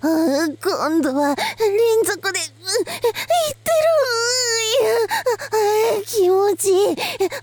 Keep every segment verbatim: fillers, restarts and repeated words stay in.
今度は連続でいってる。気持ちいい、気持ちいい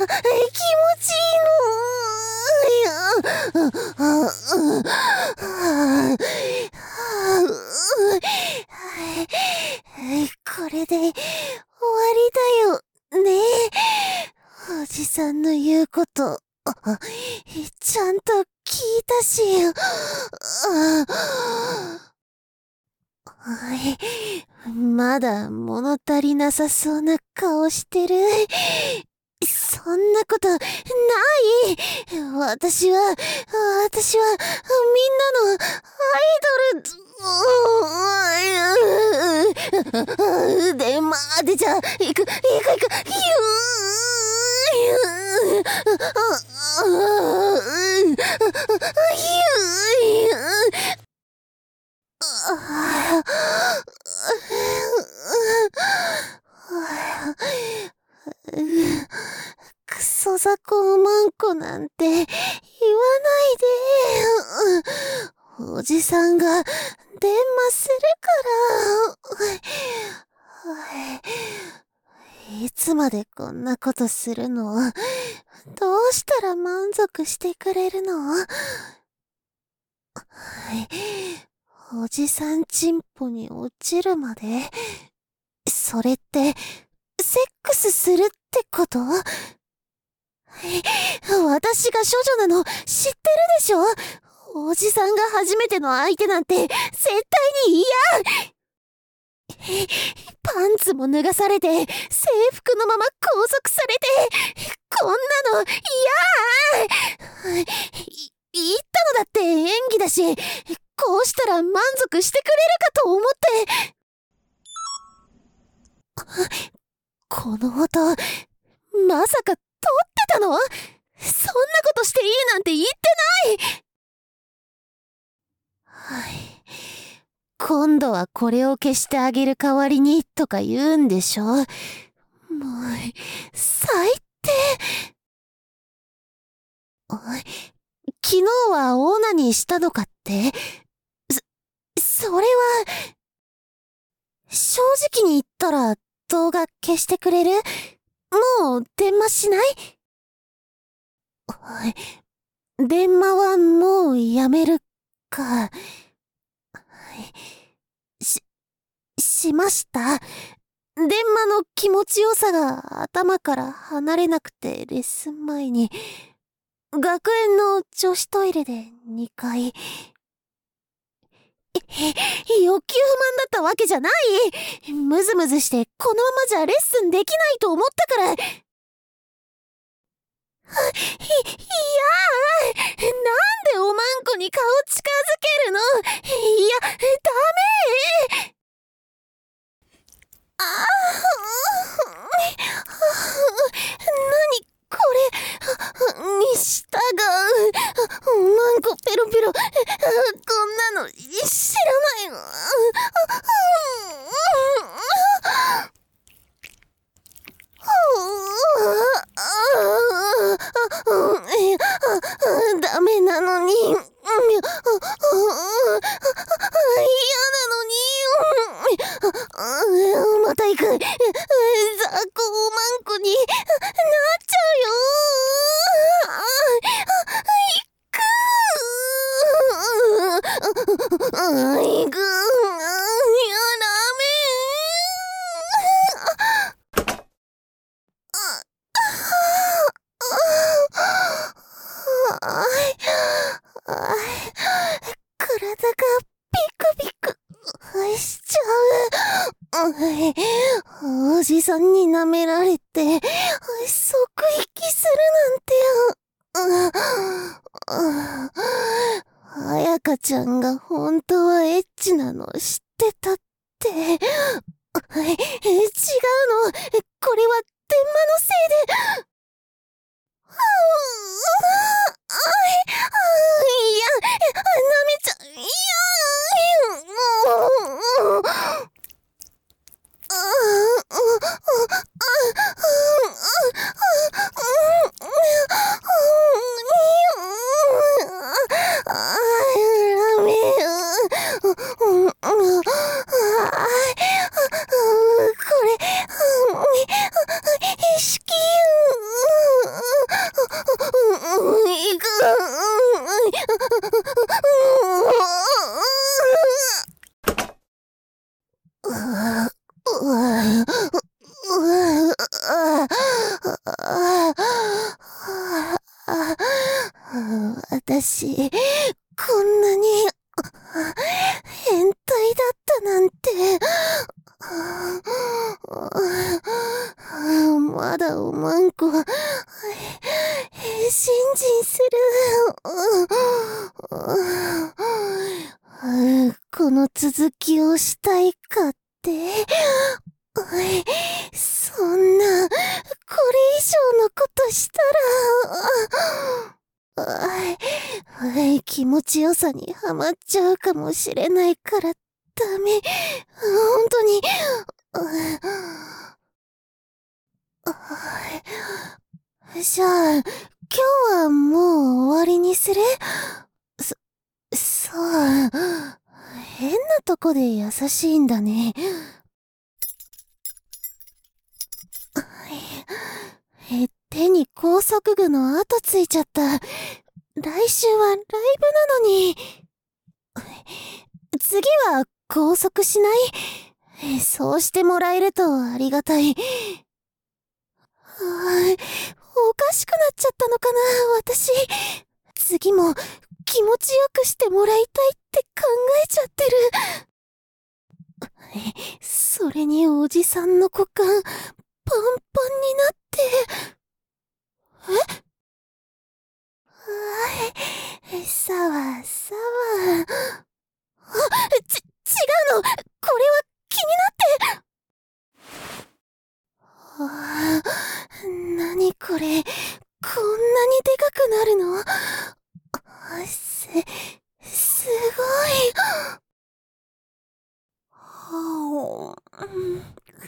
の。これで終わりだよね。おじさんの言うことちゃんと聞いたし。まだ物足りなさそうな顔してる。そんなことない。私は私はみんなのアイドル。でまでじゃ行く行く行く。ヒュークソザコおまんこなんて言わないで。おじさんが電話するから。いつまでこんなことするの？どうしたら満足してくれるの？おじさんチンポに落ちるまで？それって、セックスするってこと？私が処女なの知ってるでしょ？おじさんが初めての相手なんて絶対に嫌！パンツも脱がされて制服のまま拘束されて、こんなの嫌！言ったのだって演技だし、こうしたら満足してくれるかと思って。この音、まさか撮ってたの？そんなことしていいなんて言ってない！はい。今度はこれを消してあげる代わりにとか言うんでしょ？もう、最低。昨日はオナニーしたのかって？そ、それは、正直に言ったら動画消してくれる？もう電話しない？電話はもうやめるか。し、しました。電話の気持ちよさが頭から離れなくてレッスン前に、学園の女子トイレでにかい。欲求不満だったわけじゃない。ムズムズしてこのままじゃレッスンできないと思ったから。い、いやー、なんでおまんこに顔近づけるの？いや、ダメ！あー、なにこれに従う。おまんこペロペロ、こんなの知らないの。ダメなのに、嫌なのに、また行く。ザコおまんこになっちゃうよ。行く。体がピクピクしちゃう。おじさんに舐められて即息するなんて。あやかちゃんが本当はエッチなの知ってたって。違うの。これは電話のせいで。いや、舐めちゃ、いや、ダメ。 しきいく私、こんなに変態だったなんて。まだおまんこ、信心する。この続きをしたいかって。そんな、これ以上のことしたら、気持ちよさにハマっちゃうかもしれないからダメ。本当に。じゃあ、今日はもう終わりにする？そ、そう。変なとこで優しいんだね。え、手に拘束具の跡ついちゃった。来週はライブなのに。次は拘束しない？そうしてもらえるとありがたい。おかしくなっちゃったのかな、私。次も気持ちよくしてもらいたいって考えちゃってる。それにおじさんの股間、パンパンになって。え？さわさわ。あ、ち、違うの。これは気になって。ああ、なにこれ。こんなにでかくなるの？す、すごい。はあ、うん。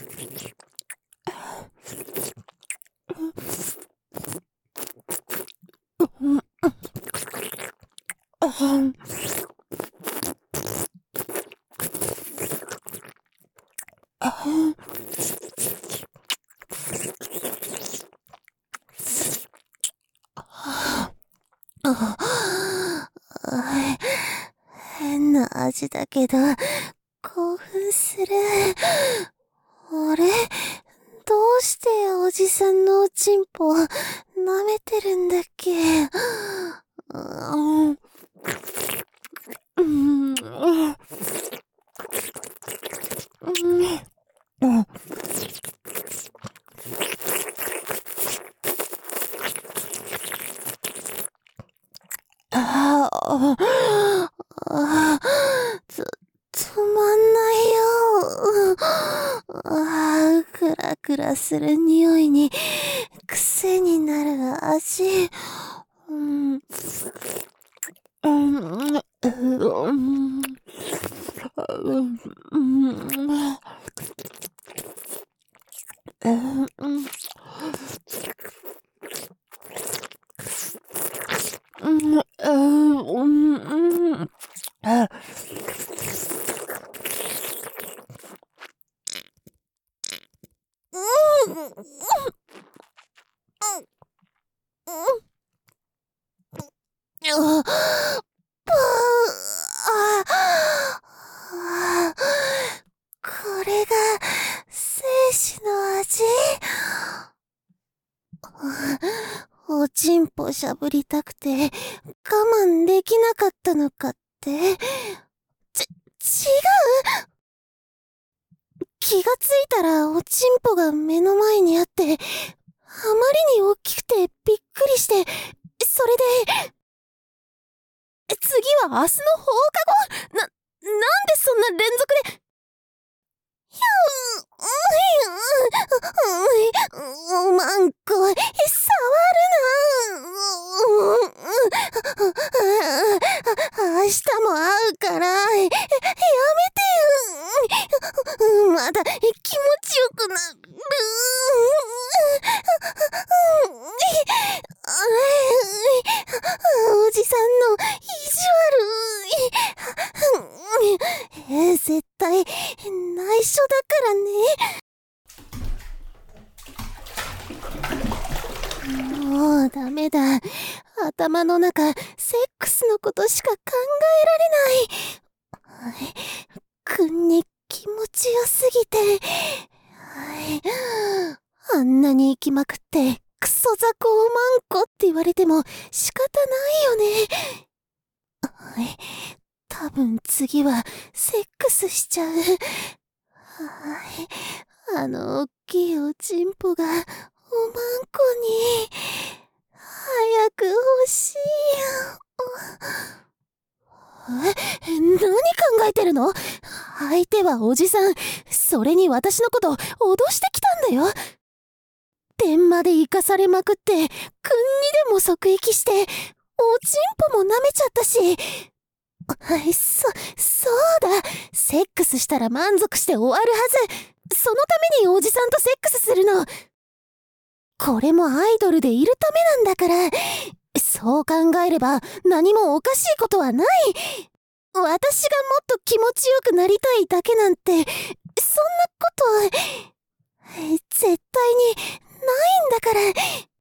変な味だけど、興奮する。あれ？どうしておじさんのおちんぽ、舐めてるんだっけ？うん。うん。うん。ああ、あ、つ、止まんないよ。ああ、クラクラする匂いに、癖になる味。うん。うん。うん。うん。これが生死の味？おちんぽしゃぶりたくて我慢できなかったのかって？ち、違う？気がついたらおちんぽが目の前にあって、あまりに大きくてびっくりして、それで、次は明日の放課後？な、なんでそんな連続で。ひゃん、おまんこ、触るな。明日も会うから、やめてよ。まだ気持ちよくなる。おじさんの意地悪。絶対内緒だからね。 あ、ダメだ。頭の中、セックスのことしか考えられない。くんに気持ちよすぎて。あんなに行きまくって、クソ雑魚マンコって言われても仕方ないよね。多分次はセックスしちゃう。あの大きいおちんぽがおまんこに早く欲しいよ。え、何考えてるの？相手はおじさん。それに私のこと脅してきたんだよ。電話で生かされまくって、くんにでも即撃して、おちんぽも舐めちゃったし。そ、そうだ。セックスしたら満足して終わるはず。そのためにおじさんとセックスするの。これもアイドルでいるためなんだから。そう考えれば何もおかしいことはない。私がもっと気持ちよくなりたいだけなんて、そんなこと、絶対にないんだから。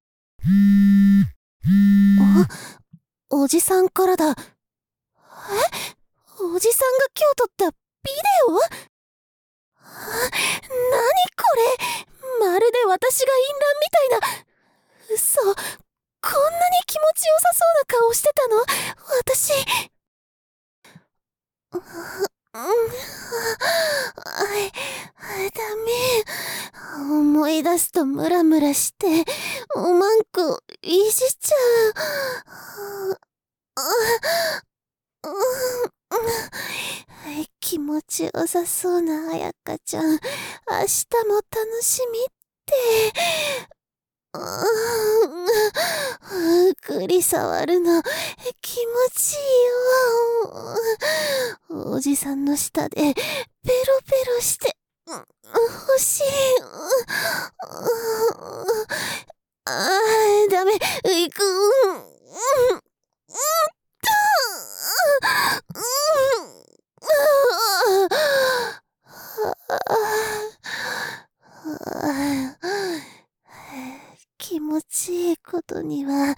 お、おじさんからだ。え？おじさんが今日撮ったビデオ？なにこれ？まるで私が淫乱みたいな。嘘。こんなに気持ちよさそうな顔してたの？私。う、うん。ダメ。思い出すとムラムラして、おまんこいじっちゃう。気持ちよさそうなあやかちゃん、明日も楽しみって。ゆっくり触るの気持ちいいよ。おじさんの舌でペロペロして欲しい。あー、ダメ。いく。気持ちいいことには